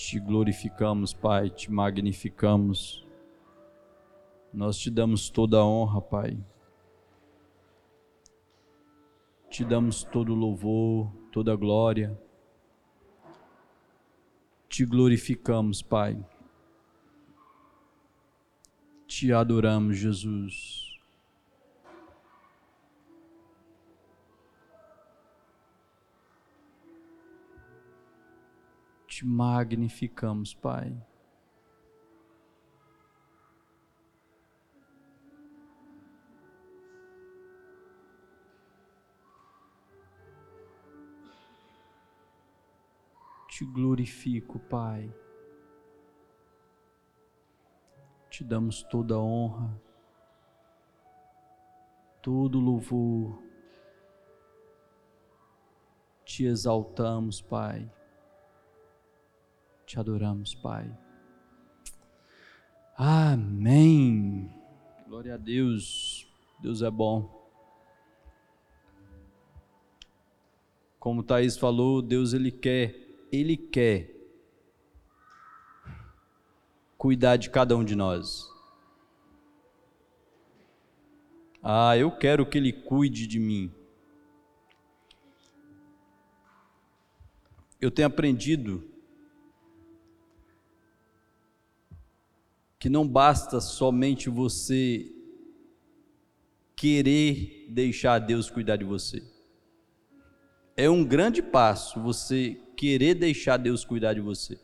Te glorificamos, Pai, te magnificamos. Nós te damos toda a honra, Pai. Te damos todo o louvor, toda a glória. Te glorificamos, Pai. Te adoramos, Jesus. Te magnificamos, Pai. Te glorifico, Pai. Te damos toda a honra, todo o louvor. Te exaltamos, Pai. Te adoramos, Pai. Amém. Glória a Deus. Deus é bom. Como Thaís falou, Deus Ele quer cuidar de cada um de nós. Eu quero que Ele cuide de mim. Eu tenho aprendido que não basta somente você querer deixar Deus cuidar de você. É um grande passo você querer deixar Deus cuidar de você.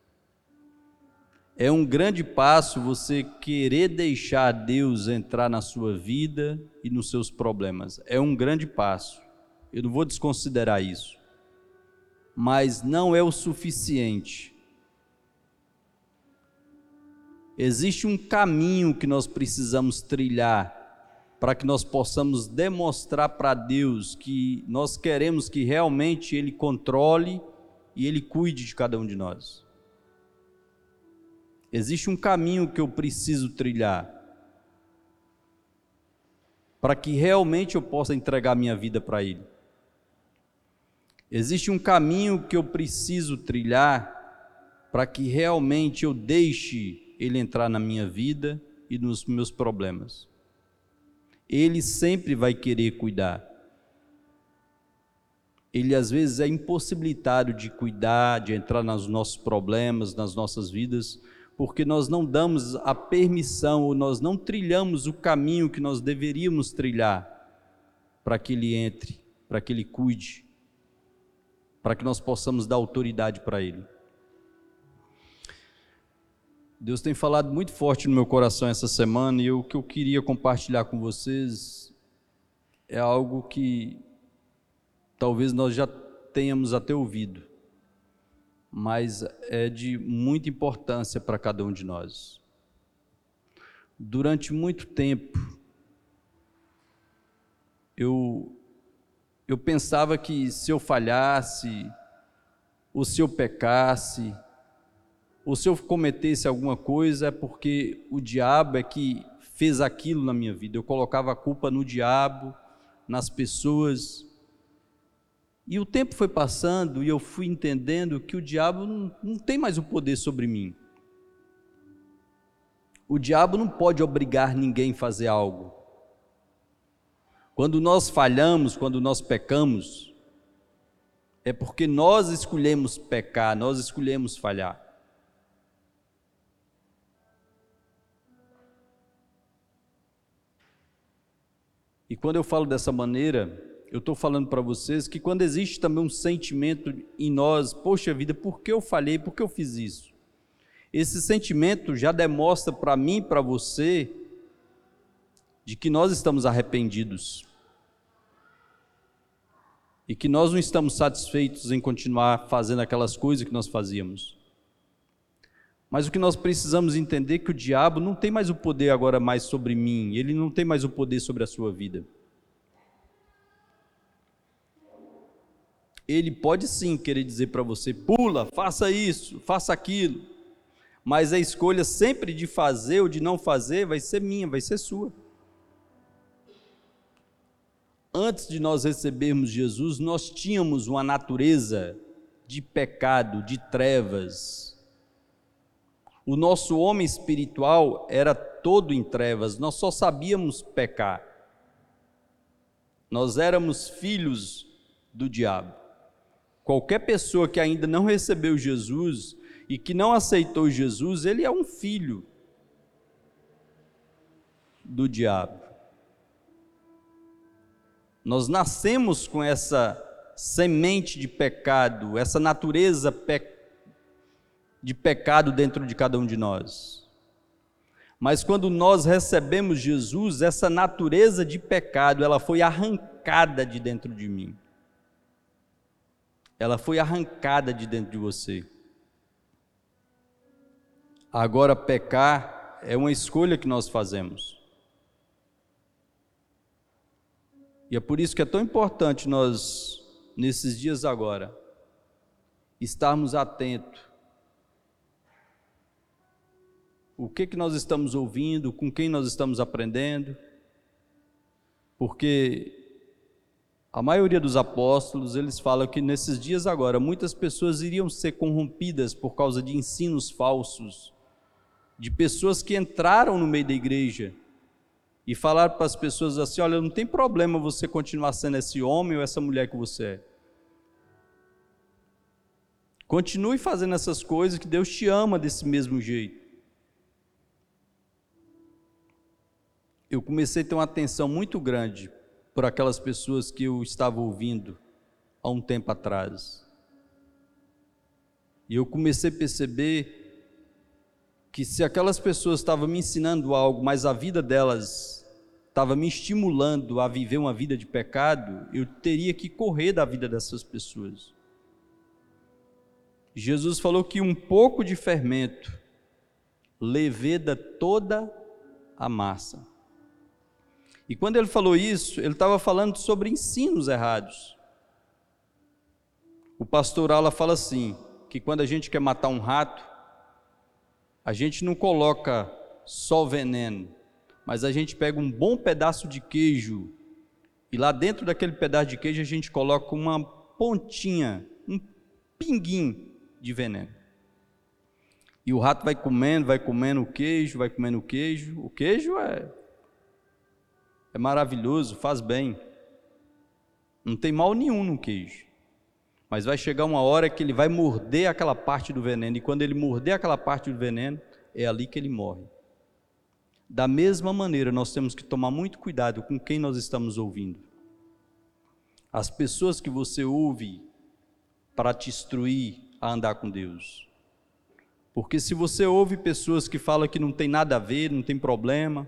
É um grande passo você querer deixar Deus entrar na sua vida e nos seus problemas. É um grande passo. Eu não vou desconsiderar isso. Mas não é o suficiente. Existe um caminho que nós precisamos trilhar para que nós possamos demonstrar para Deus que nós queremos que realmente Ele controle e Ele cuide de cada um de nós. Existe um caminho que eu preciso trilhar para que realmente eu possa entregar minha vida para Ele. Existe um caminho que eu preciso trilhar para que realmente eu deixe Ele entrar na minha vida e nos meus problemas. Ele sempre vai querer cuidar. Ele às vezes é impossibilitado de cuidar, de entrar nos nossos problemas, nas nossas vidas, porque nós não damos a permissão, ou nós não trilhamos o caminho que nós deveríamos trilhar para que Ele entre, para que Ele cuide, para que nós possamos dar autoridade para Ele. Deus tem falado muito forte no meu coração essa semana, e o que eu queria compartilhar com vocês é algo que talvez nós já tenhamos até ouvido, mas é de muita importância para cada um de nós. Durante muito tempo, eu pensava que se eu falhasse, ou se eu pecasse, ou se eu cometesse alguma coisa, é porque o diabo é que fez aquilo na minha vida. Eu colocava a culpa no diabo, nas pessoas. E o tempo foi passando e eu fui entendendo que o diabo não tem mais o poder sobre mim. O diabo não pode obrigar ninguém a fazer algo. Quando nós falhamos, quando nós pecamos, é porque nós escolhemos pecar, nós escolhemos falhar. E quando eu falo dessa maneira, eu estou falando para vocês que quando existe também um sentimento em nós, poxa vida, por que eu falhei, por que eu fiz isso? Esse sentimento já demonstra para mim e para você de que nós estamos arrependidos e que nós não estamos satisfeitos em continuar fazendo aquelas coisas que nós fazíamos. Mas o que nós precisamos entender é que o diabo não tem mais o poder agora mais sobre mim, ele não tem mais o poder sobre a sua vida. Ele pode sim querer dizer para você, pula, faça isso, faça aquilo, mas a escolha sempre de fazer ou de não fazer vai ser minha, vai ser sua. Antes de nós recebermos Jesus, nós tínhamos uma natureza de pecado, de trevas, O nosso homem espiritual era todo em trevas, nós só sabíamos pecar. Nós éramos filhos do diabo. Qualquer pessoa que ainda não recebeu Jesus e que não aceitou Jesus, ele é um filho do diabo. Nós nascemos com essa semente de pecado, essa natureza de pecado dentro de cada um de nós. Mas quando nós recebemos Jesus, essa natureza de pecado, ela foi arrancada de dentro de mim. Ela foi arrancada de dentro de você. Agora, pecar é uma escolha que nós fazemos. E é por isso que é tão importante nós, nesses dias agora, estarmos atentos. O que nós estamos ouvindo, com quem nós estamos aprendendo, porque a maioria dos apóstolos, eles falam que nesses dias agora, muitas pessoas iriam ser corrompidas por causa de ensinos falsos, de pessoas que entraram no meio da igreja e falaram para as pessoas assim: olha, não tem problema você continuar sendo esse homem ou essa mulher que você é. Continue fazendo essas coisas que Deus te ama desse mesmo jeito. Eu comecei a ter uma atenção muito grande por aquelas pessoas que eu estava ouvindo há um tempo atrás. E eu comecei a perceber que se aquelas pessoas estavam me ensinando algo, mas a vida delas estava me estimulando a viver uma vida de pecado, eu teria que correr da vida dessas pessoas. Jesus falou que um pouco de fermento leveda toda a massa. E quando ele falou isso, ele estava falando sobre ensinos errados. O pastor Ala fala assim, que quando a gente quer matar um rato, a gente não coloca só veneno, mas a gente pega um bom pedaço de queijo, e lá dentro daquele pedaço de queijo a gente coloca uma pontinha, um pinguinho de veneno. E o rato vai comendo o queijo, vai comendo o queijo. O queijo é maravilhoso, faz bem. Não tem mal nenhum no queijo. Mas vai chegar uma hora que ele vai morder aquela parte do veneno, e quando ele morder aquela parte do veneno, é ali que ele morre. Da mesma maneira, nós temos que tomar muito cuidado com quem nós estamos ouvindo. As pessoas que você ouve para te instruir a andar com Deus. Porque se você ouve pessoas que falam que não tem nada a ver, não tem problema,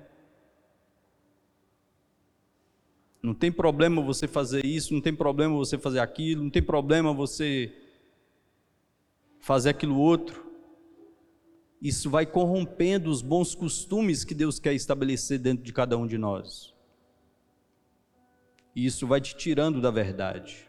não tem problema você fazer isso, não tem problema você fazer aquilo, não tem problema você fazer aquilo outro. Isso vai corrompendo os bons costumes que Deus quer estabelecer dentro de cada um de nós. E isso vai te tirando da verdade.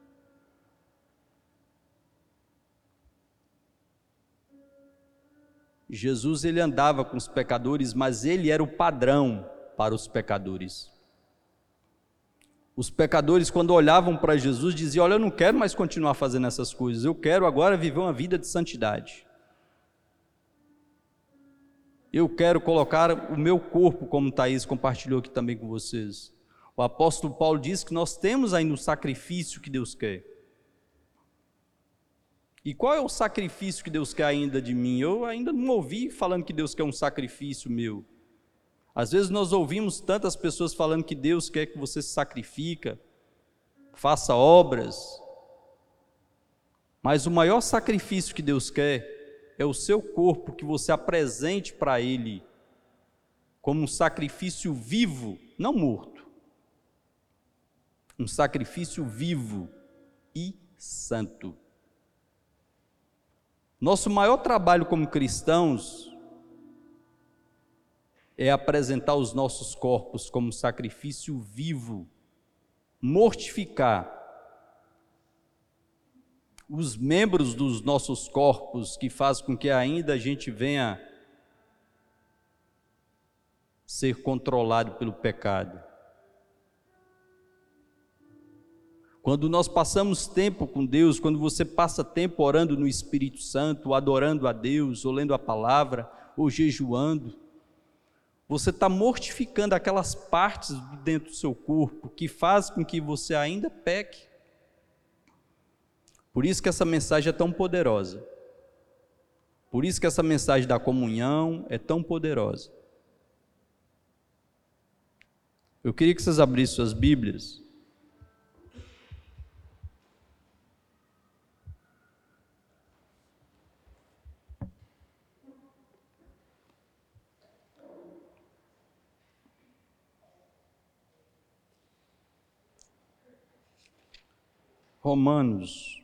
Jesus, ele andava com os pecadores, mas ele era o padrão para os pecadores. Os pecadores, quando olhavam para Jesus, diziam: olha, eu não quero mais continuar fazendo essas coisas, eu quero agora viver uma vida de santidade. Eu quero colocar o meu corpo, como Thaís compartilhou aqui também com vocês. O apóstolo Paulo diz que nós temos ainda um sacrifício que Deus quer. E qual é o sacrifício que Deus quer ainda de mim? Eu ainda não ouvi falando que Deus quer um sacrifício meu. Às vezes nós ouvimos tantas pessoas falando que Deus quer que você se sacrifica, faça obras, mas o maior sacrifício que Deus quer é o seu corpo, que você apresente para Ele como um sacrifício vivo, não morto, um sacrifício vivo e santo. Nosso maior trabalho como cristãos é apresentar os nossos corpos como sacrifício vivo, mortificar os membros dos nossos corpos que faz com que ainda a gente venha ser controlado pelo pecado. Quando nós passamos tempo com Deus, quando você passa tempo orando no Espírito Santo, adorando a Deus, ou lendo a palavra, ou jejuando, você está mortificando aquelas partes dentro do seu corpo que faz com que você ainda peque. Por isso que essa mensagem é tão poderosa. Por isso que essa mensagem da comunhão é tão poderosa. Eu queria que vocês abrissem suas Bíblias. Romanos.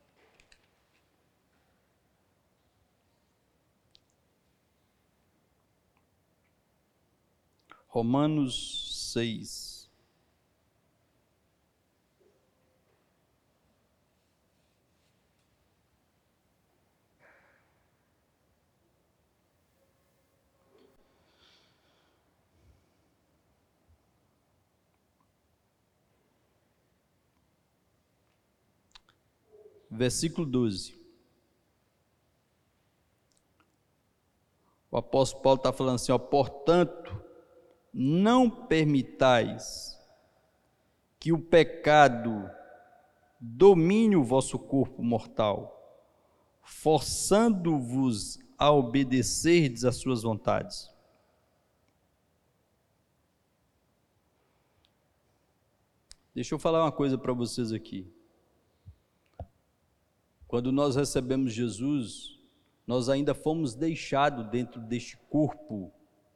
Romanos 6. Versículo 12. O apóstolo Paulo está falando assim, portanto, não permitais que o pecado domine o vosso corpo mortal, forçando-vos a obedecerdes às suas vontades. Deixa eu falar uma coisa para vocês aqui. Quando nós recebemos Jesus, nós ainda fomos deixados dentro deste corpo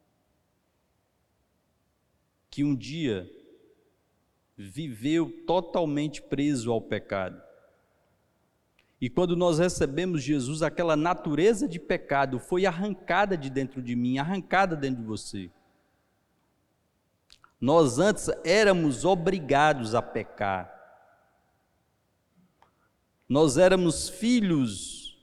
que um dia viveu totalmente preso ao pecado. E quando nós recebemos Jesus, aquela natureza de pecado foi arrancada de dentro de mim, arrancada dentro de você. Nós antes éramos obrigados a pecar. Nós éramos filhos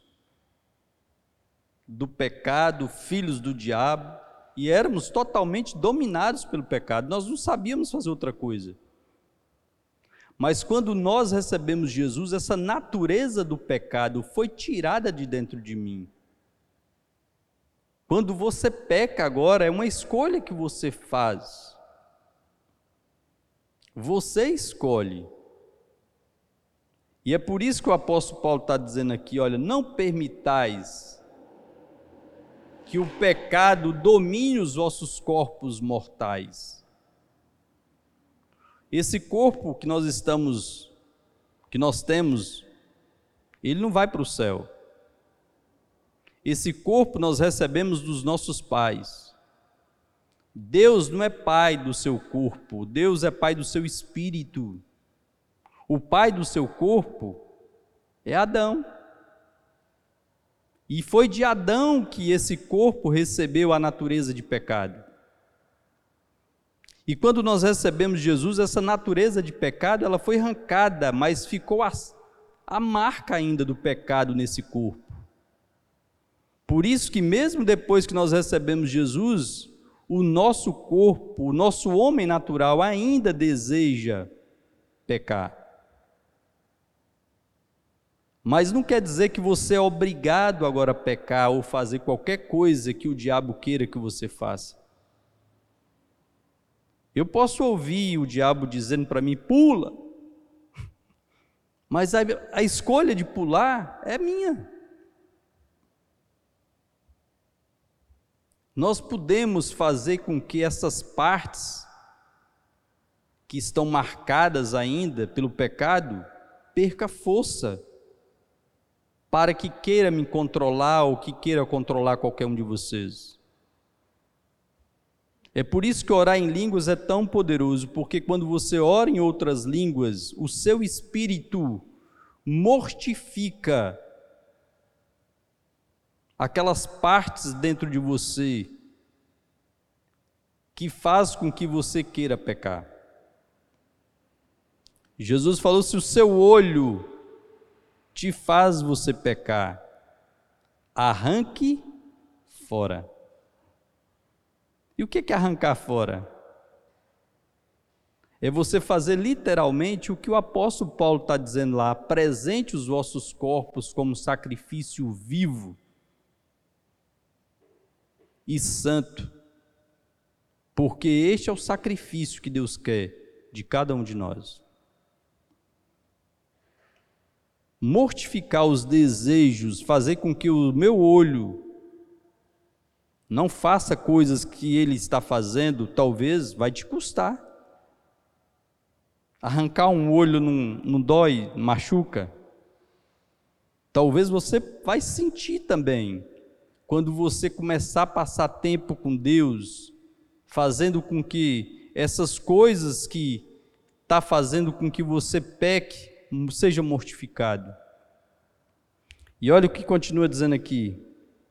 do pecado, filhos do diabo, e éramos totalmente dominados pelo pecado. Nós não sabíamos fazer outra coisa. Mas quando nós recebemos Jesus, essa natureza do pecado foi tirada de dentro de mim. Quando você peca agora, é uma escolha que você faz. Você escolhe. E é por isso que o apóstolo Paulo está dizendo aqui, olha, não permitais que o pecado domine os vossos corpos mortais. Esse corpo que nós temos, ele não vai para o céu. Esse corpo nós recebemos dos nossos pais. Deus não é pai do seu corpo, Deus é pai do seu espírito. O pai do seu corpo é Adão. E foi de Adão que esse corpo recebeu a natureza de pecado. E quando nós recebemos Jesus, essa natureza de pecado, ela foi arrancada, mas ficou a marca ainda do pecado nesse corpo. Por isso que mesmo depois que nós recebemos Jesus, o nosso corpo, o nosso homem natural ainda deseja pecar. Mas não quer dizer que você é obrigado agora a pecar ou fazer qualquer coisa que o diabo queira que você faça. Eu posso ouvir o diabo dizendo para mim, pula, mas a escolha de pular é minha. Nós podemos fazer com que essas partes que estão marcadas ainda pelo pecado perca força, para que queira me controlar ou que queira controlar qualquer um de vocês. É por isso que orar em línguas é tão poderoso, porque quando você ora em outras línguas, o seu espírito mortifica aquelas partes dentro de você que faz com que você queira pecar. Jesus falou, se o seu olho te faz você pecar, arranque fora. E o que é arrancar fora? É você fazer literalmente o que o apóstolo Paulo está dizendo lá: apresente os vossos corpos como sacrifício vivo e santo, porque este é o sacrifício que Deus quer de cada um de nós. Mortificar os desejos, fazer com que o meu olho não faça coisas que ele está fazendo, talvez vai te custar. Arrancar um olho não dói, machuca. Talvez você vai sentir também, quando você começar a passar tempo com Deus, fazendo com que essas coisas que está fazendo com que você peque, seja mortificado. E olha o que continua dizendo aqui.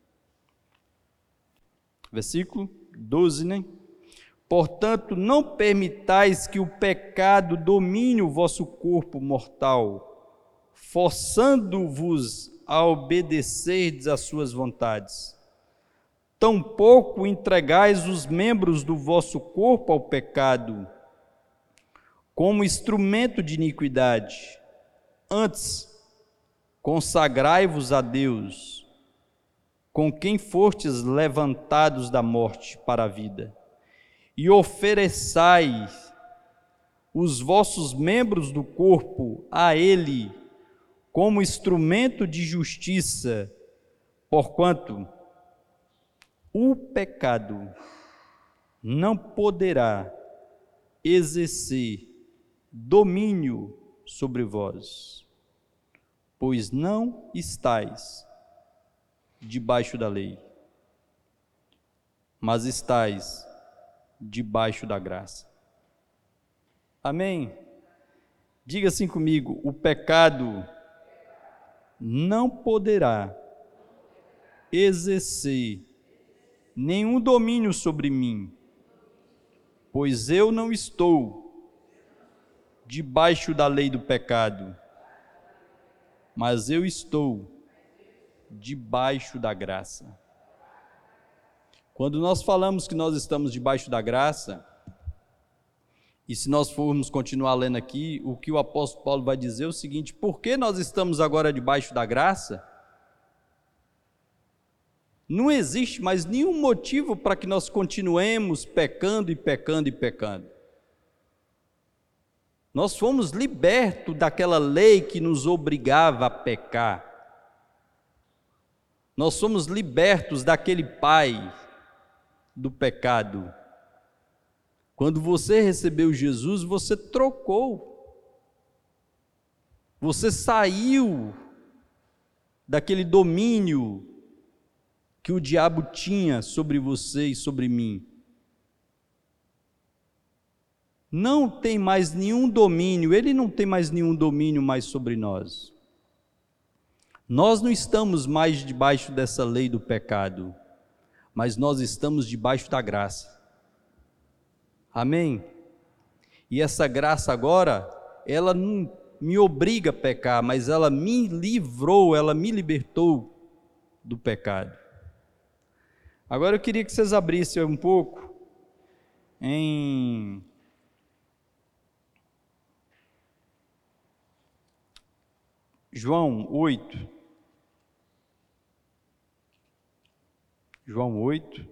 Versículo 12, né? Portanto, não permitais que o pecado domine o vosso corpo mortal, forçando-vos a obedecerdes às suas vontades. Tampouco entregais os membros do vosso corpo ao pecado, como instrumento de iniquidade. Antes, consagrai-vos a Deus, com quem fostes levantados da morte para a vida, e ofereçai os vossos membros do corpo a Ele como instrumento de justiça, porquanto o pecado não poderá exercer domínio sobre vós, pois não estáis debaixo da lei, mas estáis debaixo da graça. Amém? Diga assim comigo: o pecado não poderá exercer nenhum domínio sobre mim, pois eu não estou debaixo da lei do pecado, mas eu estou debaixo da graça. Quando nós falamos que nós estamos debaixo da graça, e se nós formos continuar lendo aqui, o que o apóstolo Paulo vai dizer é o seguinte: por que nós estamos agora debaixo da graça? Não existe mais nenhum motivo para que nós continuemos pecando e pecando e pecando. Nós fomos libertos daquela lei que nos obrigava a pecar. Nós somos libertos daquele pai do pecado. Quando você recebeu Jesus, você trocou. Você saiu daquele domínio que o diabo tinha sobre você e sobre mim. Não tem mais nenhum domínio, ele não tem mais nenhum domínio mais sobre nós. Nós não estamos mais debaixo dessa lei do pecado, mas nós estamos debaixo da graça. Amém? E essa graça agora, ela não me obriga a pecar, mas ela me livrou, ela me libertou do pecado. Agora eu queria que vocês abrissem um pouco em João 8. João 8.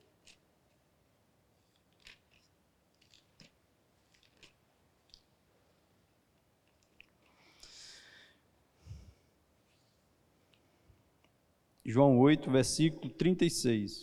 João 8, versículo 36.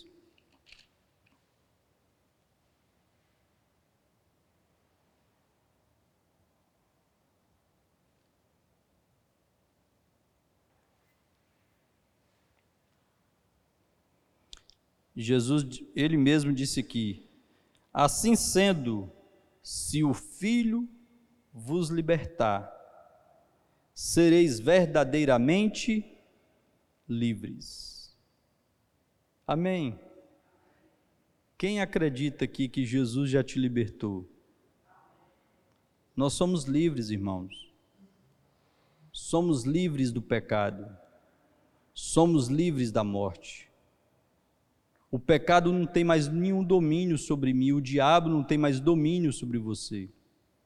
Jesus, ele mesmo disse aqui: assim sendo, se o Filho vos libertar, sereis verdadeiramente livres. Amém? Quem acredita aqui que Jesus já te libertou? Nós somos livres, irmãos. Somos livres do pecado. Somos livres da morte. O pecado não tem mais nenhum domínio sobre mim, o diabo não tem mais domínio sobre você.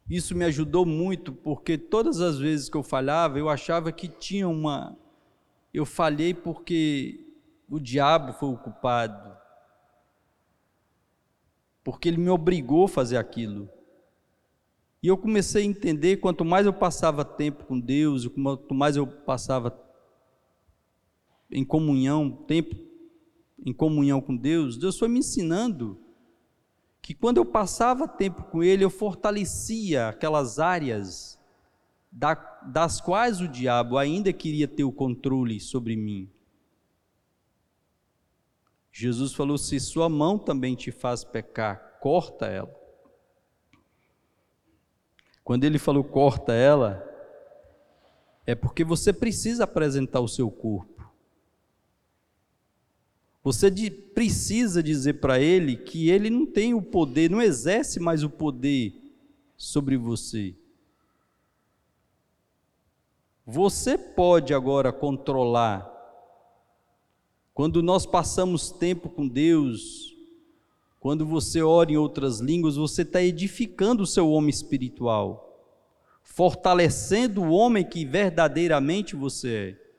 Isso me ajudou muito, porque todas as vezes que eu falhava, eu achava que eu falhei porque o diabo foi o culpado, porque ele me obrigou a fazer aquilo. E eu comecei a entender, quanto mais eu passava tempo com Deus, e quanto mais eu passava em comunhão, tempo em comunhão com Deus, Deus foi me ensinando que quando eu passava tempo com Ele, eu fortalecia aquelas áreas das quais o diabo ainda queria ter o controle sobre mim. Jesus falou: se sua mão também te faz pecar, corta ela. Quando ele falou corta ela, é porque você precisa apresentar o seu corpo. Você precisa dizer para ele que ele não tem o poder, não exerce mais o poder sobre você. Você pode agora controlar. Quando nós passamos tempo com Deus, quando você ora em outras línguas, você está edificando o seu homem espiritual, fortalecendo o homem que verdadeiramente você é.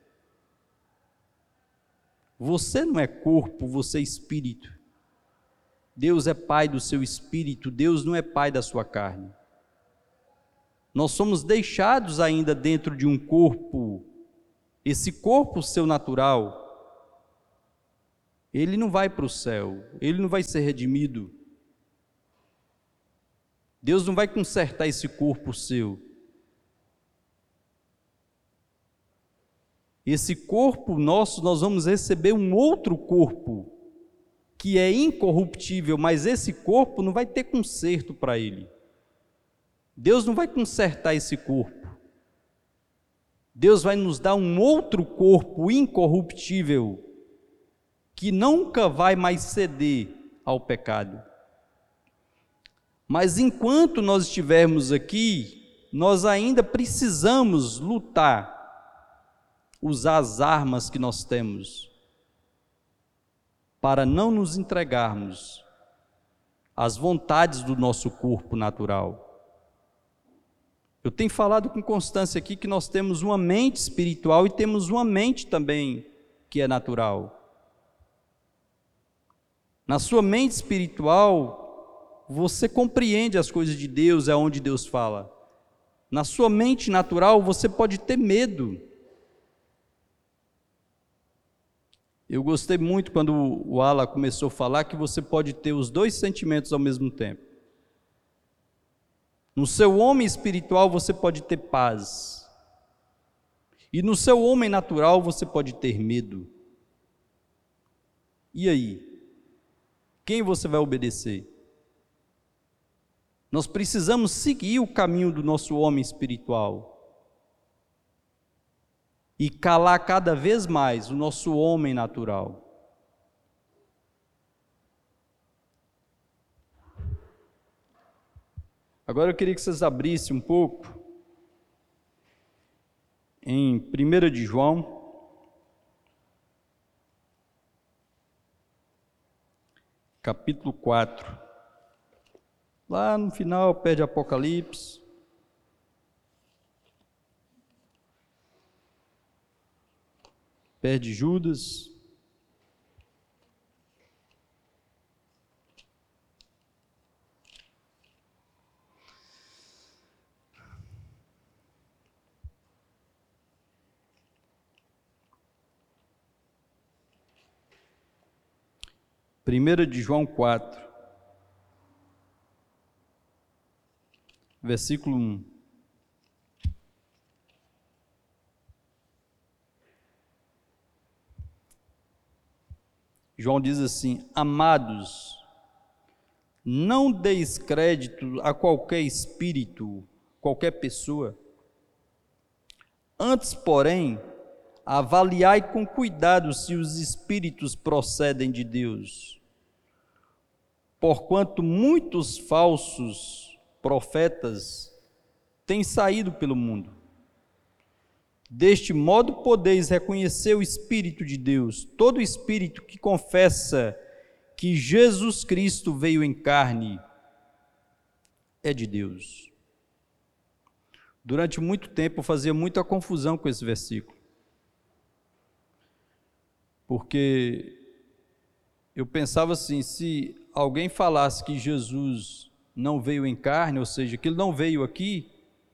Você não é corpo, você é espírito. Deus é pai do seu espírito, Deus não é pai da sua carne. Nós somos deixados ainda dentro de um corpo, esse corpo seu natural, ele não vai para o céu, ele não vai ser redimido. Deus não vai consertar esse corpo seu. Esse corpo nosso, nós vamos receber um outro corpo, que é incorruptível, mas esse corpo não vai ter conserto para ele. Deus não vai consertar esse corpo. Deus vai nos dar um outro corpo incorruptível, que nunca vai mais ceder ao pecado. Mas enquanto nós estivermos aqui, nós ainda precisamos lutar, usar as armas que nós temos, para não nos entregarmos às vontades do nosso corpo natural. Eu tenho falado com constância aqui que nós temos uma mente espiritual e temos uma mente também que é natural. Na sua mente espiritual, você compreende as coisas de Deus, é onde Deus fala. Na sua mente natural, você pode ter medo. Eu gostei muito quando o Ala começou a falar que você pode ter os dois sentimentos ao mesmo tempo. No seu homem espiritual você pode ter paz. E no seu homem natural você pode ter medo. E aí? Quem você vai obedecer? Nós precisamos seguir o caminho do nosso homem espiritual e calar cada vez mais o nosso homem natural. Agora eu queria que vocês abrissem um pouco em 1 de João, capítulo 4. Lá no final, perto de Apocalipse. Perto de Judas. Primeira de João 4, versículo 1. João diz assim: amados, não deis crédito a qualquer espírito, qualquer pessoa. Antes, porém, avaliai com cuidado se os espíritos procedem de Deus. Porquanto muitos falsos profetas têm saído pelo mundo. Deste modo podeis reconhecer o Espírito de Deus. Todo espírito que confessa que Jesus Cristo veio em carne é de Deus. Durante muito tempo eu fazia muita confusão com esse versículo, porque eu pensava assim, se alguém falasse que Jesus não veio em carne, ou seja, que ele não veio aqui,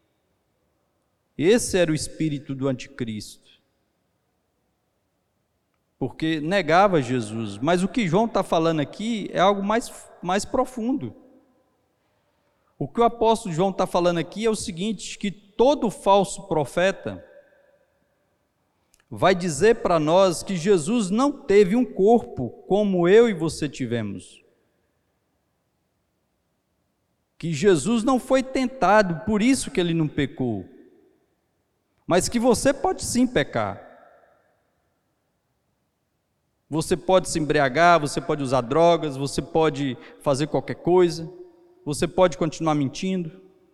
esse era o espírito do anticristo, porque negava Jesus. Mas o que João está falando aqui é algo mais profundo. O que o apóstolo João está falando aqui é o seguinte, que todo falso profeta vai dizer para nós que Jesus não teve um corpo como eu e você tivemos. Que Jesus não foi tentado, por isso que ele não pecou. Mas que você pode sim pecar. Você pode se embriagar, você pode usar drogas, você pode fazer qualquer coisa, você pode continuar mentindo,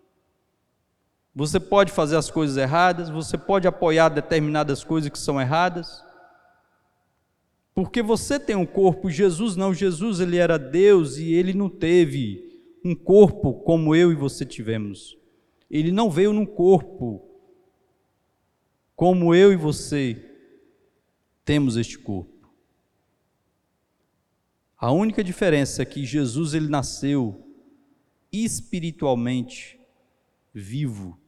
você pode fazer as coisas erradas, você pode apoiar determinadas coisas que são erradas, porque você tem um corpo. Jesus não, Jesus ele era Deus e ele não teve um corpo como eu e você tivemos. Ele não veio num corpo como eu e você temos este corpo. A única diferença é que Jesus ele nasceu espiritualmente vivo.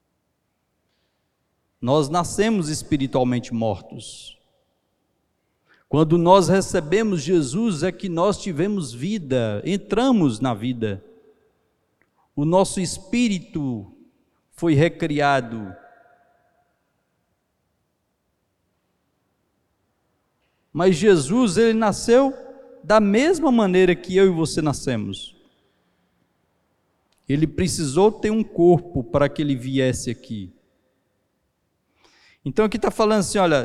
Nós nascemos espiritualmente mortos. Quando nós recebemos Jesus é que nós tivemos vida, entramos na vida. O nosso espírito foi recriado. Mas Jesus ele nasceu da mesma maneira que eu e você nascemos. Ele precisou ter um corpo para que ele viesse aqui. Então aqui está falando assim, olha,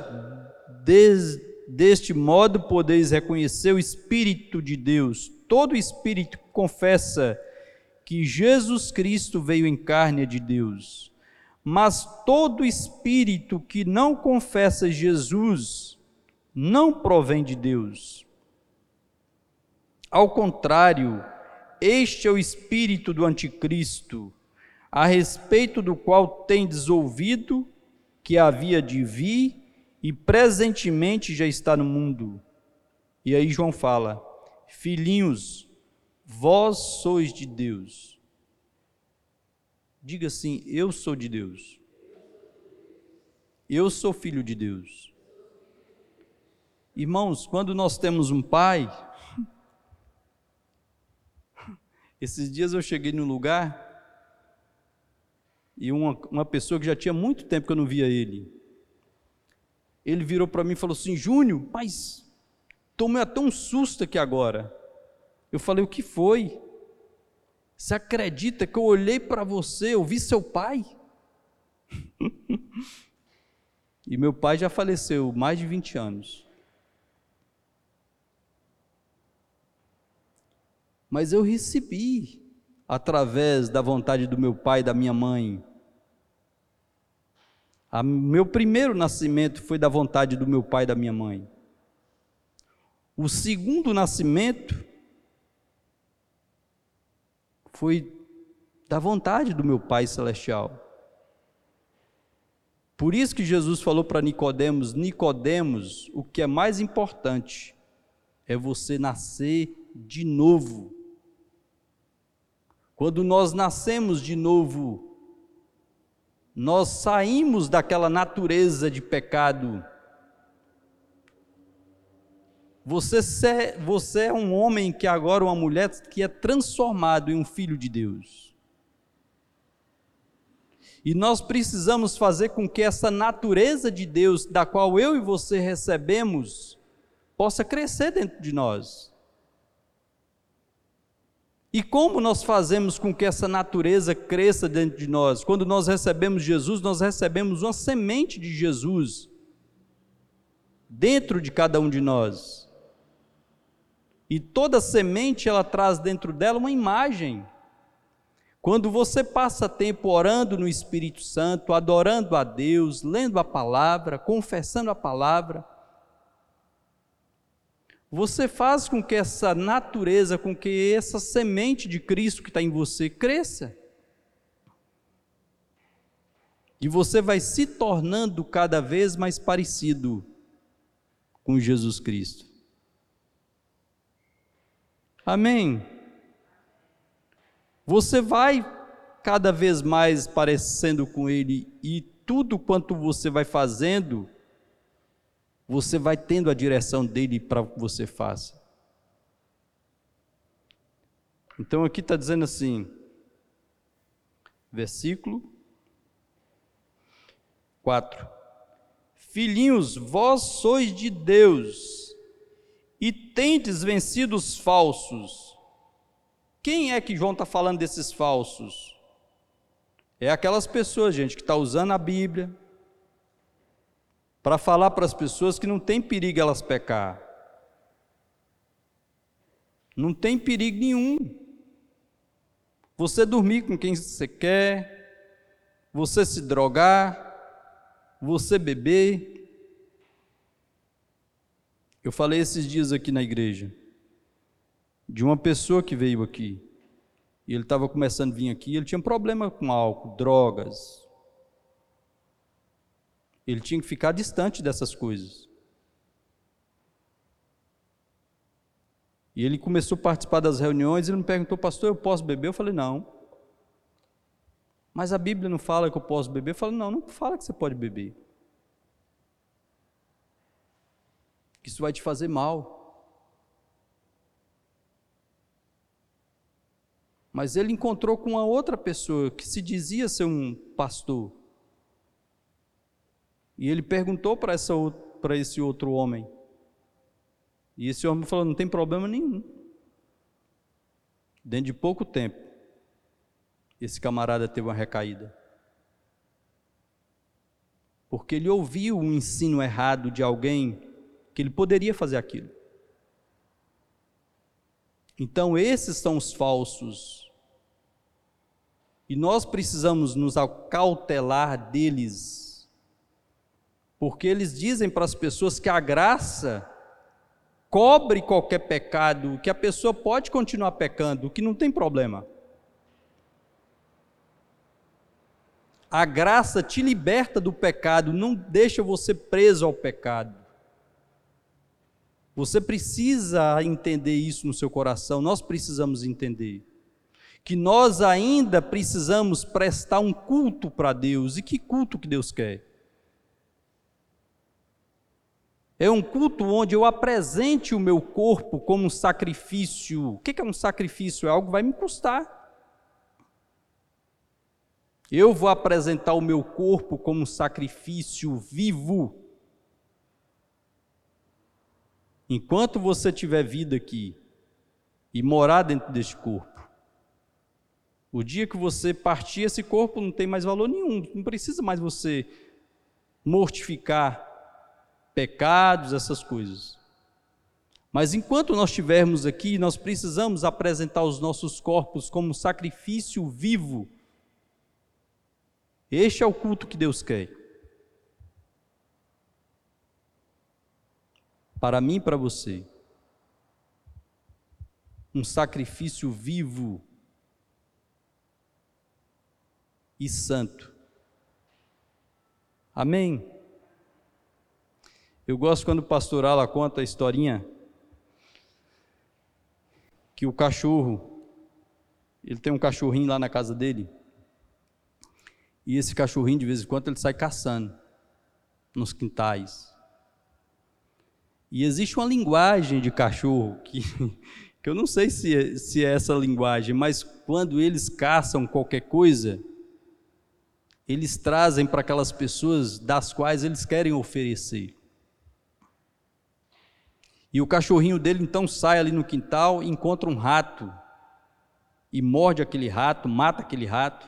deste modo podeis reconhecer o Espírito de Deus. Todo espírito que confessa que Jesus Cristo veio em carne é de Deus. Mas todo espírito que não confessa Jesus não provém de Deus. Ao contrário, este é o espírito do anticristo, a respeito do qual tendes ouvido que havia de vir e presentemente já está no mundo. E aí João fala, filhinhos, vós sois de Deus. Diga assim, eu sou de Deus. Eu sou filho de Deus. Irmãos, quando nós temos um pai... Esses dias eu cheguei num lugar e uma pessoa que já tinha muito tempo que eu não via ele virou para mim e falou assim, Júnior, mas tomei até um susto aqui agora. Eu falei, o que foi? Você acredita que eu olhei para você, eu vi seu pai? E meu pai já faleceu, mais de 20 anos. Mas eu recebi, através da vontade do meu pai e da minha mãe. Meu primeiro nascimento foi da vontade do meu pai e da minha mãe. O segundo nascimento foi da vontade do meu Pai Celestial. Por isso que Jesus falou para Nicodemos, Nicodemos, o que é mais importante é você nascer de novo. Quando nós nascemos de novo, nós saímos daquela natureza de pecado. Você é um homem que agora, uma mulher que é transformado em um filho de Deus. E nós precisamos fazer com que essa natureza de Deus, da qual eu e você recebemos, possa crescer dentro de nós. E como nós fazemos com que essa natureza cresça dentro de nós? Quando nós recebemos Jesus, nós recebemos uma semente de Jesus dentro de cada um de nós. E toda semente, ela traz dentro dela uma imagem. Quando você passa tempo orando no Espírito Santo, adorando a Deus, lendo a palavra, confessando a palavra, você faz com que essa natureza, com que essa semente de Cristo que está em você cresça. E você vai se tornando cada vez mais parecido com Jesus Cristo. Amém? Você vai cada vez mais parecendo com Ele, e tudo quanto você vai fazendo, você vai tendo a direção dele para que você faça. Então aqui está dizendo assim, versículo 4: Filhinhos, vós sois de Deus, e tendes vencido os falsos. Quem é que João está falando desses falsos? É aquelas pessoas, gente, que está usando a Bíblia para falar para as pessoas que não tem perigo elas pecar. Não tem perigo nenhum. Você dormir com quem você quer, você se drogar, você beber. Eu falei esses dias aqui na igreja, de uma pessoa que veio aqui, e ele estava começando a vir aqui, ele tinha problema com álcool, drogas. Ele tinha que ficar distante dessas coisas. E ele começou a participar das reuniões, e ele me perguntou: pastor, eu posso beber? Eu falei: não. Mas a Bíblia não fala que eu posso beber? Eu falei: não, não fala que você pode beber. Isso vai te fazer mal. Mas ele encontrou com uma outra pessoa que se dizia ser um pastor. E ele perguntou para esse outro homem. E esse homem falou: não tem problema nenhum. Dentro de pouco tempo, esse camarada teve uma recaída. Porque ele ouviu um ensino errado de alguém que ele poderia fazer aquilo. Então esses são os falsos. E nós precisamos nos acautelar deles. Porque eles dizem para as pessoas que a graça cobre qualquer pecado, que a pessoa pode continuar pecando, que não tem problema. A graça te liberta do pecado, não deixa você preso ao pecado. Você precisa entender isso no seu coração, nós precisamos entender que nós ainda precisamos prestar um culto para Deus. E que culto que Deus quer? É um culto onde eu apresente o meu corpo como um sacrifício. O que é um sacrifício? É algo que vai me custar. Eu vou apresentar o meu corpo como um sacrifício vivo. Enquanto você tiver vida aqui e morar dentro deste corpo, o dia que você partir, esse corpo não tem mais valor nenhum. Não precisa mais você mortificar pecados, essas coisas. Mas enquanto nós estivermos aqui, nós precisamos apresentar os nossos corpos como sacrifício vivo. Este é o culto que Deus quer. Para mim e para você. Um sacrifício vivo e santo. Amém? Eu gosto quando o pastor Ala conta a historinha que o cachorro, ele tem um cachorrinho lá na casa dele, e esse cachorrinho de vez em quando ele sai caçando nos quintais. E existe uma linguagem de cachorro que eu não sei se é essa linguagem, mas quando eles caçam qualquer coisa, eles trazem para aquelas pessoas das quais eles querem oferecer. E o cachorrinho dele então sai ali no quintal, encontra um rato, e morde aquele rato, mata aquele rato,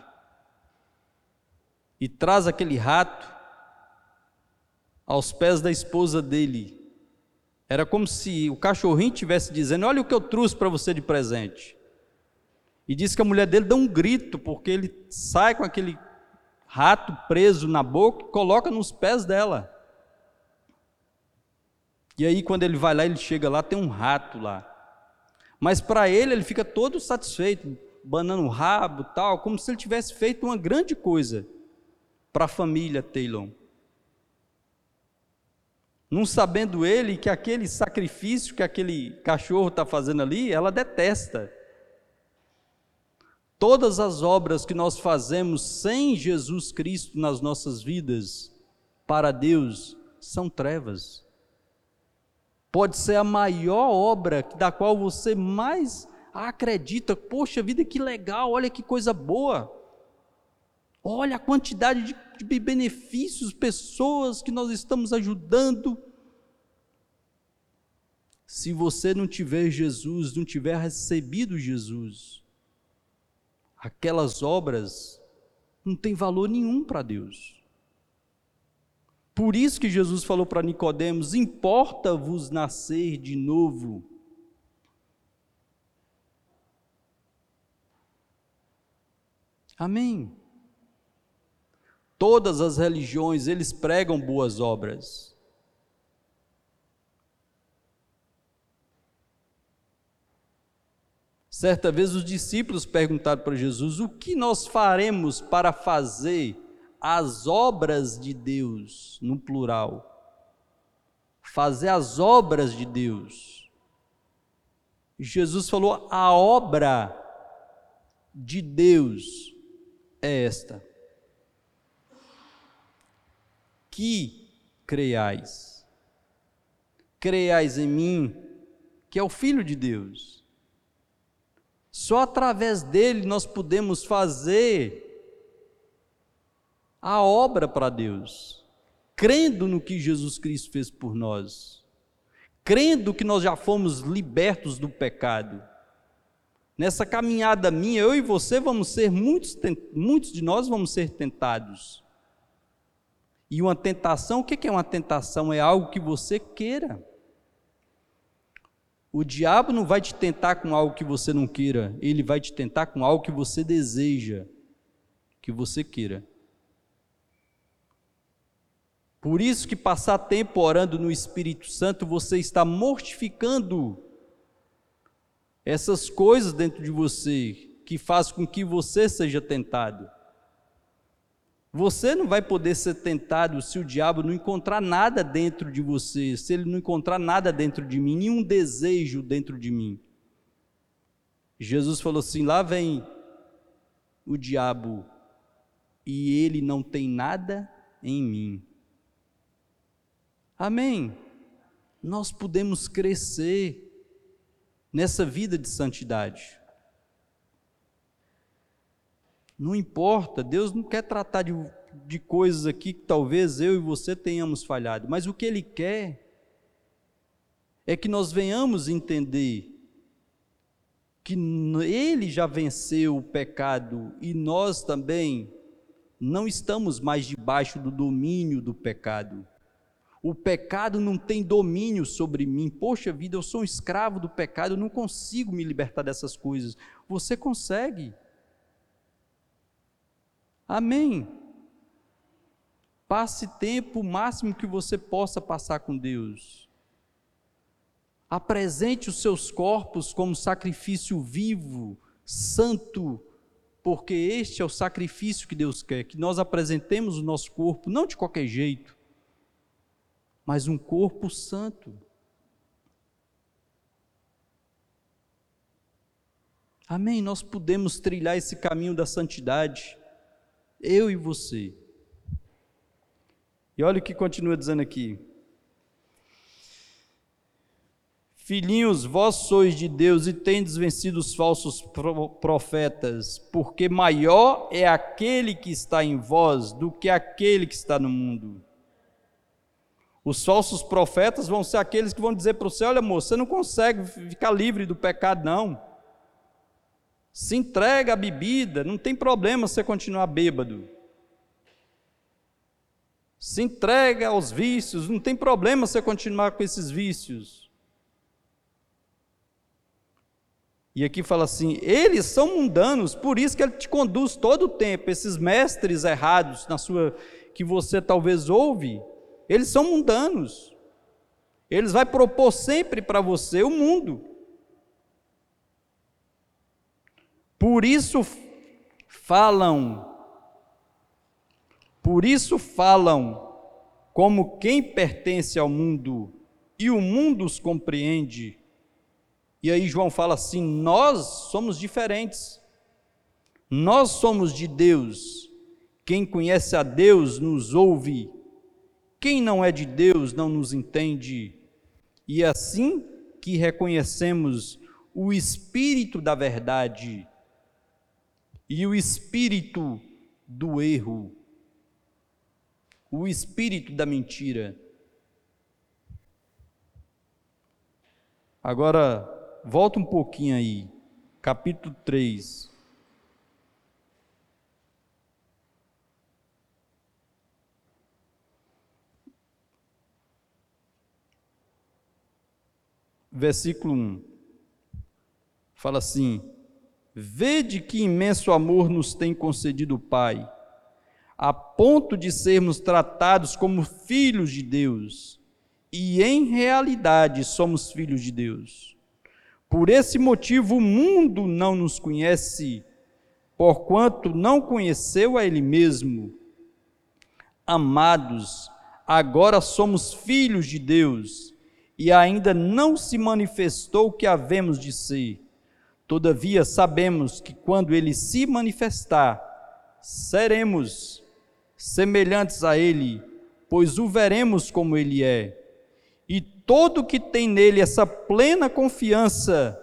e traz aquele rato aos pés da esposa dele. Era como se o cachorrinho estivesse dizendo: olha o que eu trouxe para você de presente. E diz que a mulher dele dá um grito, porque ele sai com aquele rato preso na boca e coloca nos pés dela. E aí quando ele vai lá, ele chega lá, tem um rato lá. Mas para ele fica todo satisfeito, banando o rabo, tal, como se ele tivesse feito uma grande coisa para a família Taylor. Não sabendo ele que aquele sacrifício que aquele cachorro está fazendo ali, ela detesta. Todas as obras que nós fazemos sem Jesus Cristo nas nossas vidas, para Deus, são trevas. Pode ser a maior obra da qual você mais acredita. Poxa vida, que legal, olha que coisa boa. Olha a quantidade de benefícios, pessoas que nós estamos ajudando. Se você não tiver Jesus, não tiver recebido Jesus, aquelas obras não têm valor nenhum para Deus. Por isso que Jesus falou para Nicodemos: importa-vos nascer de novo. Amém. Todas as religiões, eles pregam boas obras. Certa vez os discípulos perguntaram para Jesus: o que nós faremos para fazer as obras de Deus, no plural? Fazer as obras de Deus. Jesus falou: a obra de Deus é esta: que creiais em mim, que é o Filho de Deus. Só através dele nós podemos fazer a obra para Deus, crendo no que Jesus Cristo fez por nós, crendo que nós já fomos libertos do pecado. Nessa caminhada minha, eu e você vamos ser, muitos de nós vamos ser tentados. E uma tentação, o que é uma tentação? É algo que você queira. O diabo não vai te tentar com algo que você não queira, ele vai te tentar com algo que você deseja, que você queira. Por isso que passar tempo orando no Espírito Santo, você está mortificando essas coisas dentro de você, que faz com que você seja tentado. Você não vai poder ser tentado se o diabo não encontrar nada dentro de você, se ele não encontrar nada dentro de mim, nenhum desejo dentro de mim. Jesus falou assim: lá vem o diabo e ele não tem nada em mim. Amém? Nós podemos crescer nessa vida de santidade. Não importa, Deus não quer tratar de coisas aqui que talvez eu e você tenhamos falhado, mas o que Ele quer é que nós venhamos entender que Ele já venceu o pecado e nós também não estamos mais debaixo do domínio do pecado. O pecado não tem domínio sobre mim. Poxa vida, eu sou um escravo do pecado, eu não consigo me libertar dessas coisas. Você consegue. Amém. Passe tempo o máximo que você possa passar com Deus. Apresente os seus corpos como sacrifício vivo, santo, porque este é o sacrifício que Deus quer, que nós apresentemos o nosso corpo, não de qualquer jeito, mas um corpo santo. Amém? Nós podemos trilhar esse caminho da santidade, eu e você. E olha o que continua dizendo aqui: filhinhos, vós sois de Deus e tendes vencido os falsos profetas, porque maior é aquele que está em vós do que aquele que está no mundo. Os falsos profetas vão ser aqueles que vão dizer para você: olha, moço, você não consegue ficar livre do pecado, não. Se entrega à bebida, não tem problema você continuar bêbado. Se entrega aos vícios, não tem problema você continuar com esses vícios. E aqui fala assim: eles são mundanos, por isso que ele te conduz todo o tempo. Esses mestres errados que você talvez ouve, eles são mundanos. Eles vão propor sempre para você o mundo. Por isso falam Por isso falam como quem pertence ao mundo, e o mundo os compreende. E aí João fala assim: nós somos diferentes, nós somos de Deus. Quem conhece a Deus nos ouve, quem não é de Deus não nos entende. E é assim que reconhecemos o espírito da verdade e o espírito do erro, o espírito da mentira. Agora, volta um pouquinho aí, capítulo 3. Versículo 1, fala assim: vede que imenso amor nos tem concedido o Pai, a ponto de sermos tratados como filhos de Deus, e em realidade somos filhos de Deus. Por esse motivo o mundo não nos conhece, porquanto não conheceu a Ele mesmo. Amados, agora somos filhos de Deus, e ainda não se manifestou o que havemos de ser. Todavia sabemos que quando Ele se manifestar, seremos semelhantes a Ele, pois o veremos como Ele é. E todo que tem nele essa plena confiança,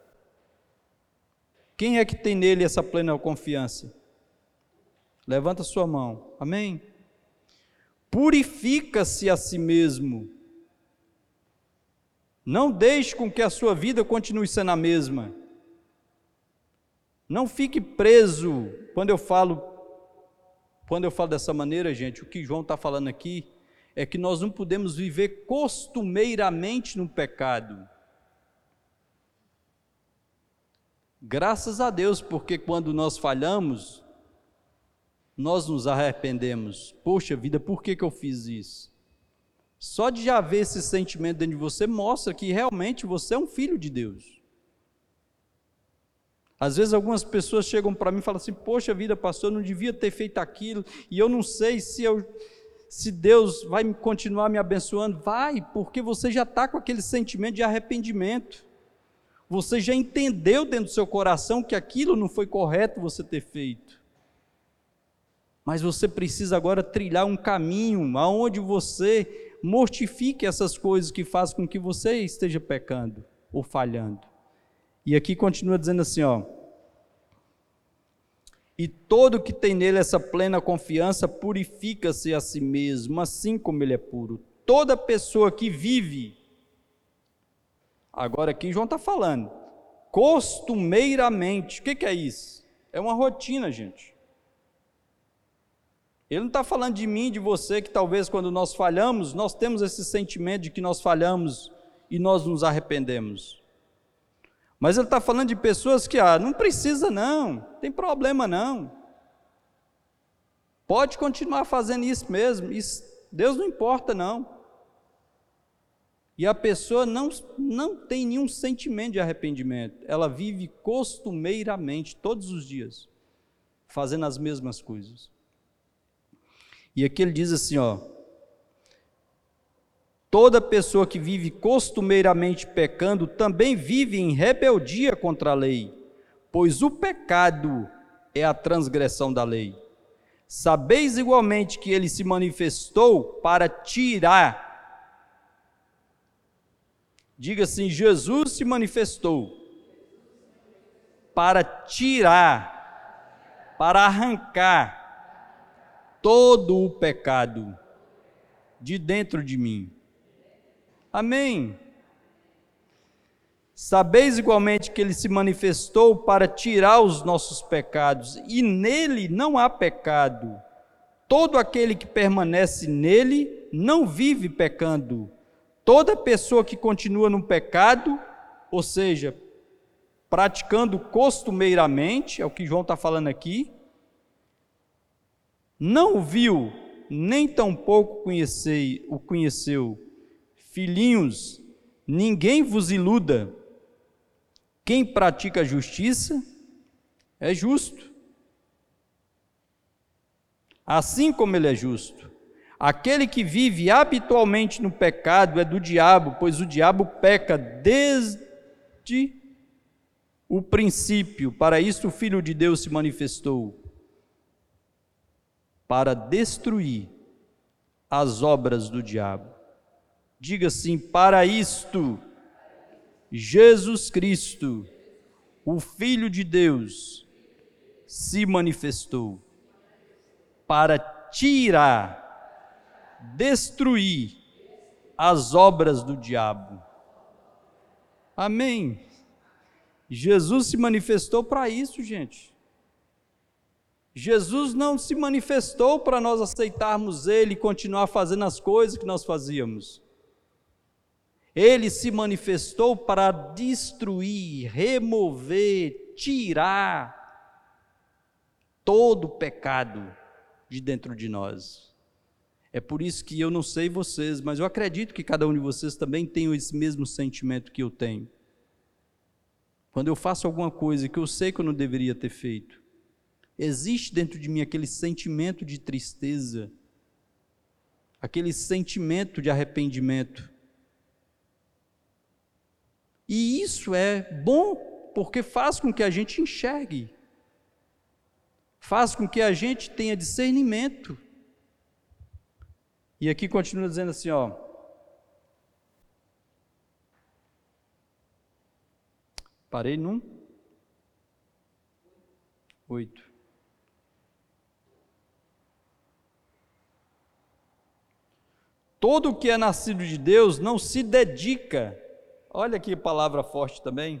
quem é que tem nele essa plena confiança? Levanta sua mão, amém? Purifica-se a si mesmo. Não deixe com que a sua vida continue sendo a mesma. Não fique preso. Quando eu falo dessa maneira, gente, o que João está falando aqui é que nós não podemos viver costumeiramente no pecado. Graças a Deus, porque quando nós falhamos, nós nos arrependemos. Poxa vida, por que eu fiz isso? Só de já ver esse sentimento dentro de você, mostra que realmente você é um filho de Deus. Às vezes algumas pessoas chegam para mim e falam assim: poxa vida, pastor, eu não devia ter feito aquilo, e eu não sei se Deus vai continuar me abençoando. Vai, porque você já está com aquele sentimento de arrependimento. Você já entendeu dentro do seu coração que aquilo não foi correto você ter feito. Mas você precisa agora trilhar um caminho aonde você mortifique essas coisas que fazem com que você esteja pecando ou falhando. E aqui continua dizendo assim, ó: e todo que tem nele essa plena confiança purifica-se a si mesmo, assim como ele é puro. Toda pessoa que vive, agora aqui João está falando, costumeiramente, o que é isso? É uma rotina, gente. Ele não está falando de mim, de você, que talvez quando nós falhamos, nós temos esse sentimento de que nós falhamos e nós nos arrependemos. Mas ele está falando de pessoas que, não precisa não, tem problema não. Pode continuar fazendo isso mesmo, isso, Deus não importa não. E a pessoa não tem nenhum sentimento de arrependimento, ela vive costumeiramente, todos os dias, fazendo as mesmas coisas. E aqui ele diz assim, ó: toda pessoa que vive costumeiramente pecando também vive em rebeldia contra a lei, pois o pecado é a transgressão da lei. Sabeis igualmente que ele se manifestou para tirar. Diga assim: Jesus se manifestou para tirar, para arrancar todo o pecado de dentro de mim. Amém. Sabeis igualmente que ele se manifestou para tirar os nossos pecados, e nele não há pecado. Todo aquele que permanece nele não vive pecando. Toda pessoa que continua no pecado, ou seja, praticando costumeiramente, é o que João está falando aqui, não o viu, nem tampouco o conheceu. Filhinhos, ninguém vos iluda. Quem pratica a justiça é justo, assim como ele é justo. Aquele que vive habitualmente no pecado é do diabo, pois o diabo peca desde o princípio. Para isso o Filho de Deus se manifestou, para destruir as obras do diabo. Diga assim: para isto Jesus Cristo, o Filho de Deus, se manifestou, para tirar, destruir as obras do diabo. Amém. Jesus se manifestou para isso, gente. Jesus não se manifestou para nós aceitarmos Ele e continuar fazendo as coisas que nós fazíamos. Ele se manifestou para destruir, remover, tirar todo o pecado de dentro de nós. É por isso que eu não sei vocês, mas eu acredito que cada um de vocês também tem esse mesmo sentimento que eu tenho. Quando eu faço alguma coisa que eu sei que eu não deveria ter feito, existe dentro de mim aquele sentimento de tristeza, aquele sentimento de arrependimento. E isso é bom, porque faz com que a gente enxergue, faz com que a gente tenha discernimento. E aqui continua dizendo assim, parei no 8. Todo o que é nascido de Deus não se dedica, olha aqui a palavra forte também,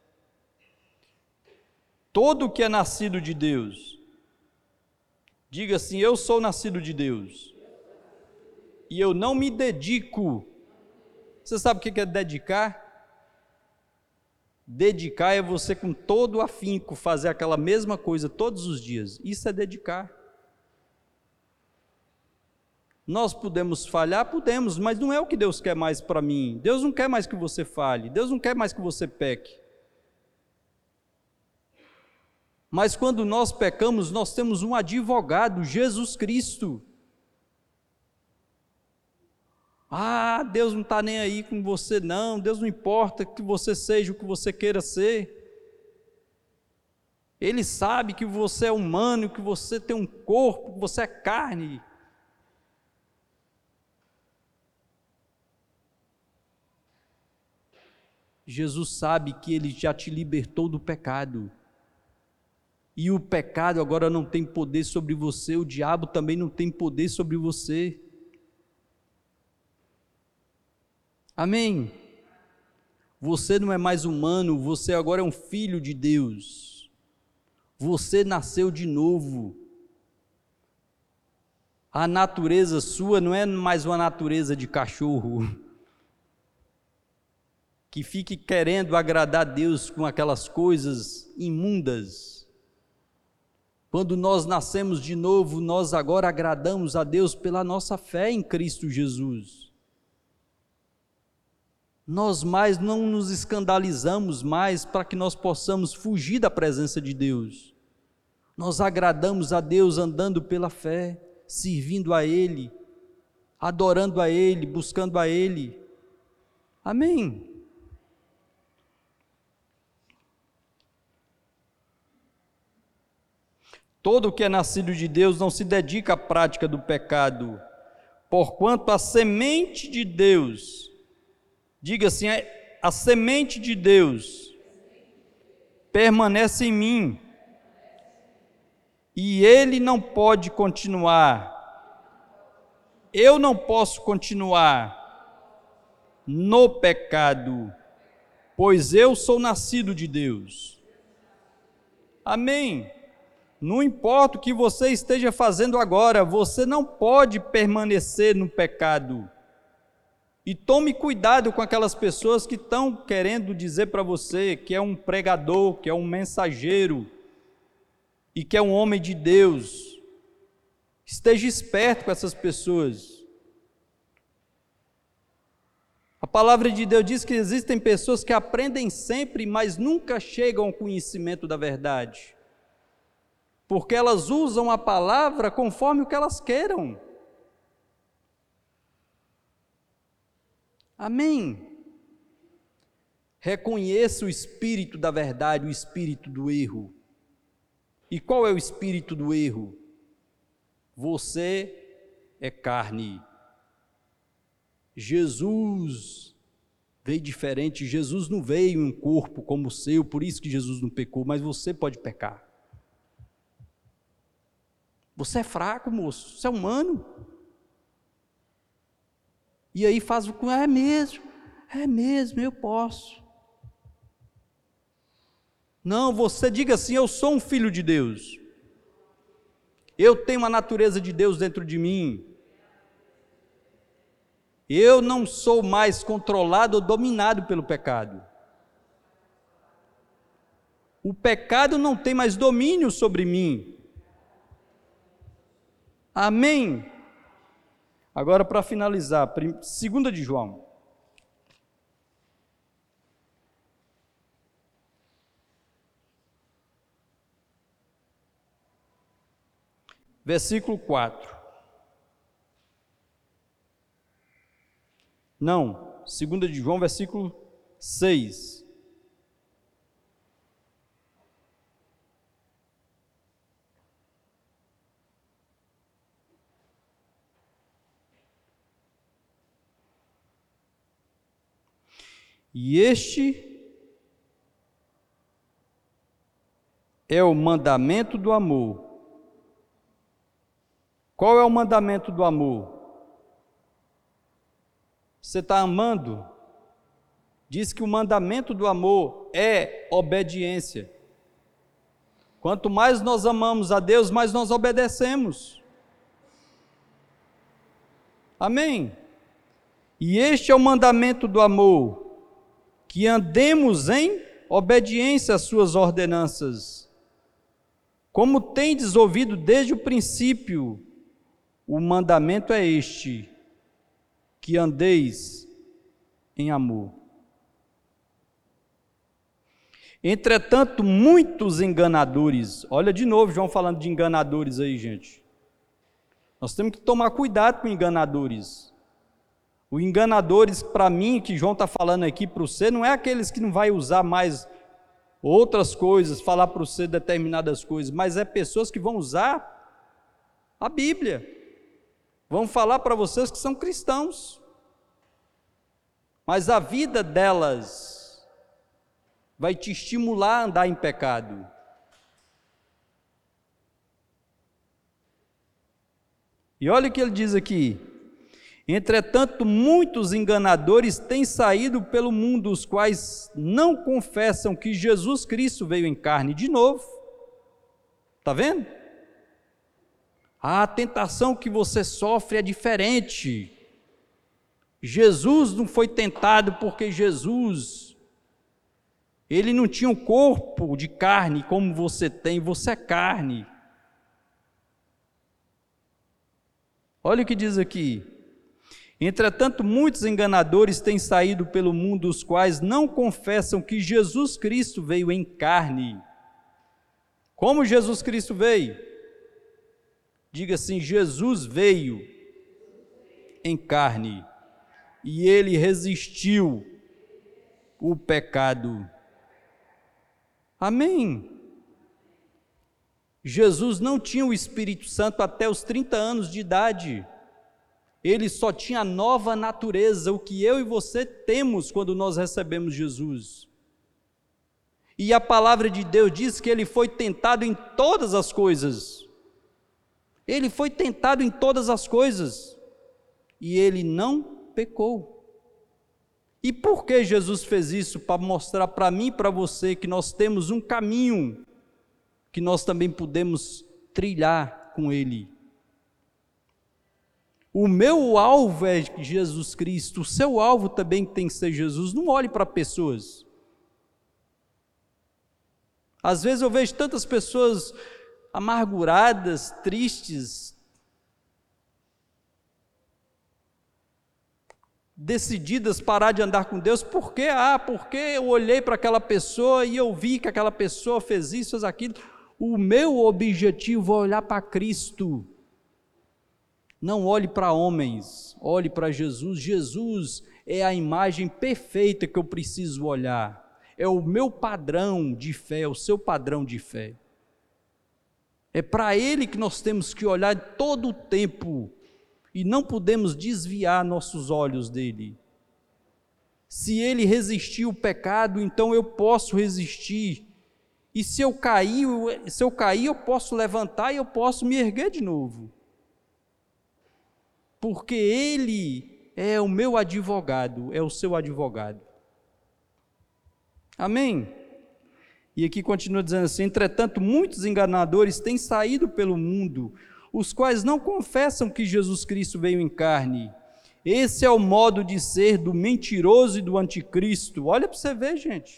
todo o que é nascido de Deus, diga assim: eu sou nascido de Deus, e eu não me dedico. Você sabe o que é dedicar? Dedicar é você com todo o afinco fazer aquela mesma coisa todos os dias, isso é dedicar. Nós podemos falhar? Podemos, mas não é o que Deus quer mais para mim. Deus não quer mais que você falhe, Deus não quer mais que você peque. Mas quando nós pecamos, nós temos um advogado, Jesus Cristo. Deus não está nem aí com você não, Deus não importa que você seja o que você queira ser. Ele sabe que você é humano, que você tem um corpo, que você é carne. Jesus sabe que Ele já te libertou do pecado, e o pecado agora não tem poder sobre você, o diabo também não tem poder sobre você. Amém? Você não é mais humano, você agora é um filho de Deus, você nasceu de novo. A natureza sua não é mais uma natureza de cachorro, que fique querendo agradar a Deus com aquelas coisas imundas. Quando nós nascemos de novo, nós agora agradamos a Deus pela nossa fé em Cristo Jesus. Nós mais não nos escandalizamos mais para que nós possamos fugir da presença de Deus. Nós agradamos a Deus andando pela fé, servindo a Ele, adorando a Ele, buscando a Ele. Amém? Todo o que é nascido de Deus não se dedica à prática do pecado, porquanto a semente de Deus, diga assim, a semente de Deus permanece em mim, e ele não pode continuar, eu não posso continuar no pecado, pois eu sou nascido de Deus. Amém? Não importa o que você esteja fazendo agora, você não pode permanecer no pecado. E tome cuidado com aquelas pessoas que estão querendo dizer para você que é um pregador, que é um mensageiro e que é um homem de Deus. Esteja esperto com essas pessoas. A palavra de Deus diz que existem pessoas que aprendem sempre, mas nunca chegam ao conhecimento da verdade. porque elas usam a palavra conforme o que elas queiram. Amém? Reconheça o espírito da verdade, o espírito do erro. E qual é o espírito do erro? Você é carne. Jesus veio diferente. Jesus não veio em um corpo como o seu, por isso que Jesus não pecou, mas você pode pecar. Você é fraco, moço, você é humano. E aí faz o que é mesmo, eu posso. Não, você diga assim: eu sou um filho de Deus. Eu tenho a natureza de Deus dentro de mim. Eu não sou mais controlado ou dominado pelo pecado. O pecado não tem mais domínio sobre mim. Amém? Agora, para finalizar, 2 de João. Versículo 4. Não, 2 de João, versículo 6. E este é o mandamento do amor. Qual é o mandamento do amor? Você está amando? Diz que o mandamento do amor é obediência. Quanto mais nós amamos a Deus, mais nós obedecemos. Amém? E este é o mandamento do amor, que andemos em obediência às suas ordenanças. Como tendes ouvido desde o princípio, o mandamento é este, que andeis em amor. Entretanto, muitos enganadores, olha de novo João falando de enganadores aí, gente. Nós temos que tomar cuidado com enganadores. O enganadores, para mim, que João está falando aqui para você, não é aqueles que não vai usar mais outras coisas, falar para você determinadas coisas, mas é pessoas que vão usar a Bíblia. Vão falar para vocês que são cristãos, mas a vida delas vai te estimular a andar em pecado. E olha o que ele diz aqui: entretanto, muitos enganadores têm saído pelo mundo, os quais não confessam que Jesus Cristo veio em carne. De novo, está vendo? A tentação que você sofre é diferente. Jesus não foi tentado porque Jesus, ele não tinha um corpo de carne como você tem, você é carne. Olha o que diz aqui: entretanto, muitos enganadores têm saído pelo mundo, os quais não confessam que Jesus Cristo veio em carne. Como Jesus Cristo veio? Diga assim: Jesus veio em carne e ele resistiu o pecado. Amém? Jesus não tinha o Espírito Santo até os 30 anos de idade. Ele só tinha a nova natureza, o que eu e você temos quando nós recebemos Jesus. E a palavra de Deus diz que ele foi tentado em todas as coisas. Ele foi tentado em todas as coisas e ele não pecou. E por que Jesus fez isso? Para mostrar para mim e para você que nós temos um caminho que nós também podemos trilhar com ele. O meu alvo é Jesus Cristo, o seu alvo também tem que ser Jesus. Não olhe para pessoas. Às vezes eu vejo tantas pessoas amarguradas, tristes, decididas parar de andar com Deus. Por quê? Porque eu olhei para aquela pessoa e eu vi que aquela pessoa fez isso, fez aquilo. O meu objetivo é olhar para Cristo. Não olhe para homens, olhe para Jesus. Jesus é a imagem perfeita que eu preciso olhar. É o meu padrão de fé, é o seu padrão de fé. É para Ele que nós temos que olhar todo o tempo e não podemos desviar nossos olhos dele. Se Ele resistiu o pecado, então eu posso resistir. E se eu cair, eu posso levantar e eu posso me erguer de novo. Porque Ele é o meu advogado, é o seu advogado. Amém? E aqui continua dizendo assim: entretanto, muitos enganadores têm saído pelo mundo, os quais não confessam que Jesus Cristo veio em carne. Esse é o modo de ser do mentiroso e do anticristo. Olha para você ver, gente.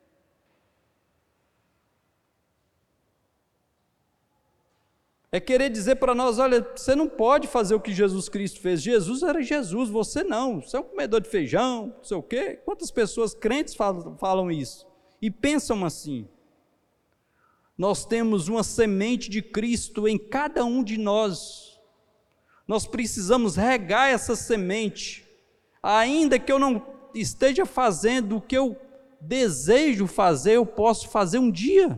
É querer dizer para nós: olha, você não pode fazer o que Jesus Cristo fez. Jesus era Jesus, você não. Você é um comedor de feijão, não sei o quê. Quantas pessoas crentes falam isso e pensam assim? Nós temos uma semente de Cristo em cada um de nós. Nós precisamos regar essa semente. Ainda que eu não esteja fazendo o que eu desejo fazer, eu posso fazer um dia.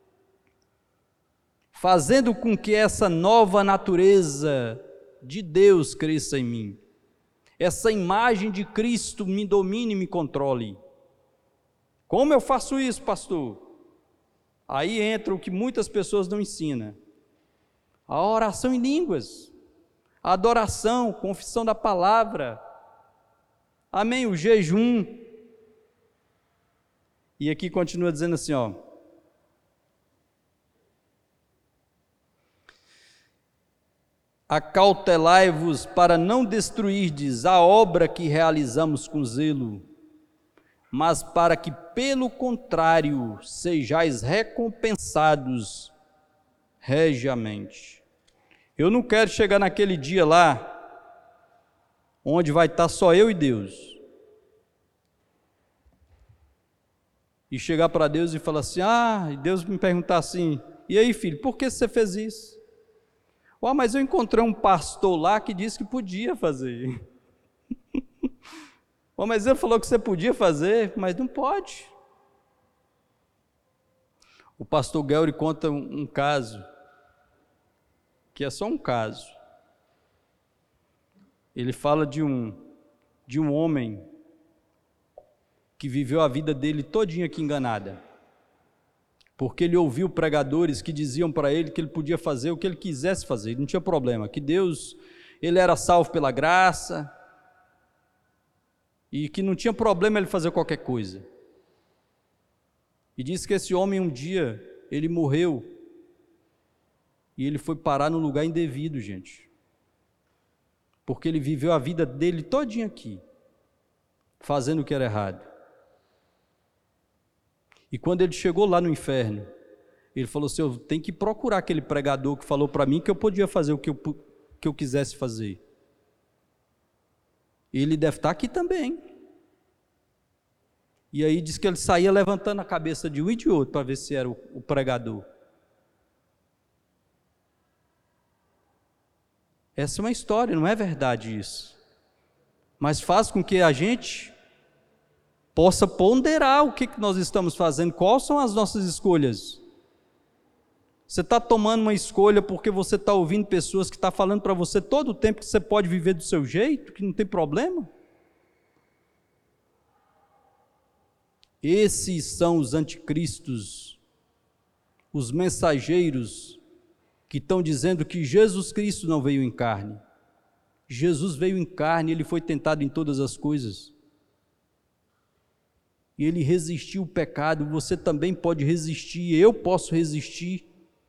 Fazendo com que essa nova natureza de Deus cresça em mim. Essa imagem de Cristo me domine e me controle. Como eu faço isso, pastor? Aí entra o que muitas pessoas não ensinam. A oração em línguas, a adoração, confissão da palavra. Amém? O jejum. E aqui continua dizendo assim, ó. Acautelai-vos para não destruirdes a obra que realizamos com zelo, mas para que, pelo contrário, sejais recompensados regiamente. Eu não quero chegar naquele dia lá, onde vai estar só eu e Deus, e chegar para Deus e falar assim: e Deus me perguntar assim: e aí, filho, por que você fez isso? Mas eu encontrei um pastor lá que disse que podia fazer. Mas ele falou que você podia fazer, mas não pode. O pastor Gelry conta um caso, que é só um caso. Ele fala de um homem que viveu a vida dele todinha aqui enganada. Porque ele ouviu pregadores que diziam para ele que ele podia fazer o que ele quisesse fazer, não tinha problema, que Deus, ele era salvo pela graça, e que não tinha problema ele fazer qualquer coisa. E diz que esse homem um dia, ele morreu, e ele foi parar num lugar indevido, gente, porque ele viveu a vida dele todinha aqui, fazendo o que era errado. E quando ele chegou lá no inferno, ele falou assim: eu tenho que procurar aquele pregador que falou para mim que eu podia fazer o que eu quisesse fazer. Ele deve estar aqui também. E aí diz que ele saía levantando a cabeça de um e de outro para ver se era o pregador. Essa é uma história, não é verdade isso. Mas faz com que a gente possa ponderar o que nós estamos fazendo, quais são as nossas escolhas. Você está tomando uma escolha porque você está ouvindo pessoas que estão falando para você todo o tempo que você pode viver do seu jeito, que não tem problema? Esses são os anticristos, os mensageiros que estão dizendo que Jesus Cristo não veio em carne. Jesus veio em carne, ele foi tentado em todas as coisas. E ele resistiu o pecado, você também pode resistir, eu posso resistir.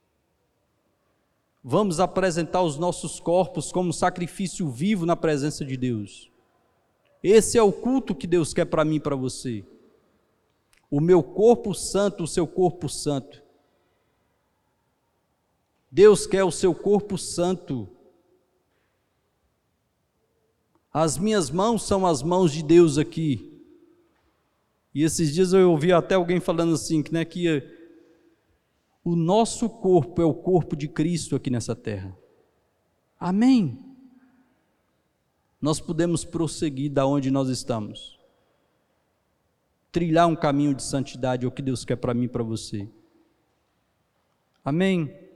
Vamos apresentar os nossos corpos como sacrifício vivo na presença de Deus. Esse é o culto que Deus quer para mim e para você. O meu corpo santo, o seu corpo santo. Deus quer o seu corpo santo. As minhas mãos são as mãos de Deus aqui. E esses dias eu ouvi até alguém falando assim, que O nosso corpo é o corpo de Cristo aqui nessa terra. Amém? Nós podemos prosseguir da onde nós estamos. Trilhar um caminho de santidade, é o que Deus quer para mim e para você. Amém?